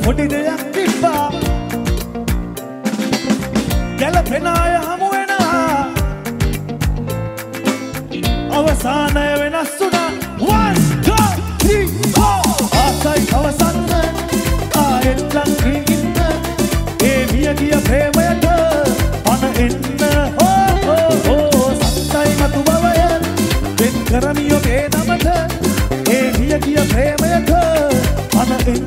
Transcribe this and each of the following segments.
පොඩි දෙයක් තිබ්බා ගැලපෙන අය හමු වෙනවා අවසානය වෙනස් වුණා 1 2 3 4 ආසයි අවසන්න ආයෙත් ලං වී ඉන්න ඒ මිය ගිය ප්‍රේමයට අන එන්න සත්තයි මතු බවය වෙන් කරමි ඔබේ නමට ඒ මිය ගිය ප්‍රේමයට අන එන්න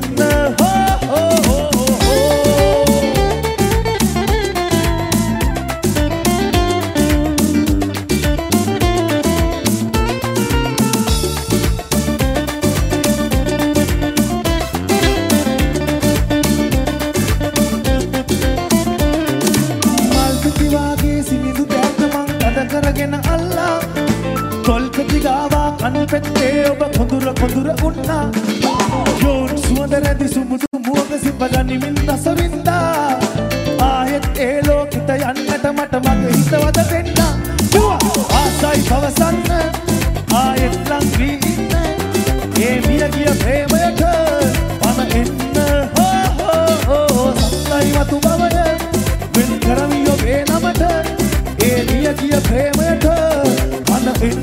ඔබ කොඳුර උන්නා යෝන් සුවඳ රැදි සුමුදු මුවක සිපගනිමින් රසවින්දා ආයෙත් ඒ ලෝකෙට යන්නට මට මගේ හිතවත දෙන්න ආසයි පවසන්න ආයෙත් ලං වී ඉන්න ඒ මිය ගිය ප්‍රේමයට පන එන්න සත්තයි මතු බවය වෙන් කරමි ඔබේ නමට ඒ මිය ගිය ප්‍රේමයට පන එන්න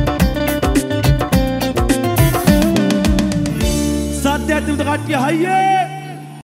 Yeah.